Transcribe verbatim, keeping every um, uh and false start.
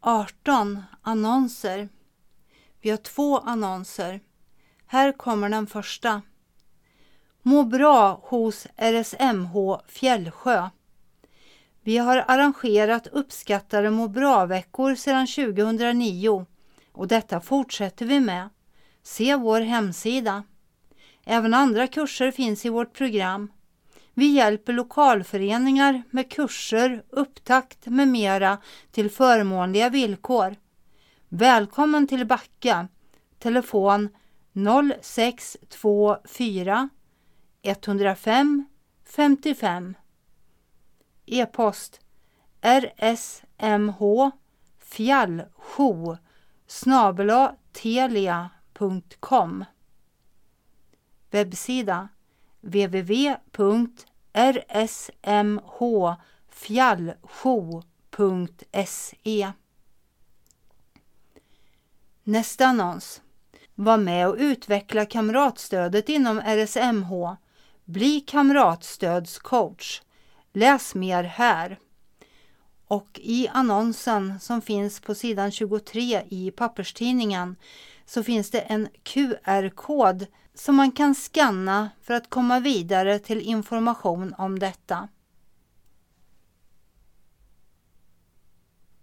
arton annonser. Vi har två annonser. Här kommer den första. Må bra hos R S M H Fjällsjö. Vi har arrangerat uppskattade må bra-veckor sedan tjugohundranio och detta fortsätter vi med. Se vår hemsida. Även andra kurser finns i vårt program. Vi hjälper lokalföreningar med kurser, upptakt med mera till förmånliga villkor. Välkommen till Backa. Telefon noll sex två fyra ett noll fem fem fem. E-post rsmh fjallsjo snabel-a telia punkt com. Webbsida w w w punkt r s m h fjallsjo punkt s e. Nästa annons. Var med och utveckla kamratstödet inom R S M H. Bli kamratstödscoach. Läs mer här. Och i annonsen som finns på sidan tjugotre i papperstidningen så finns det en Q R-kod som man kan skanna för att komma vidare till information om detta.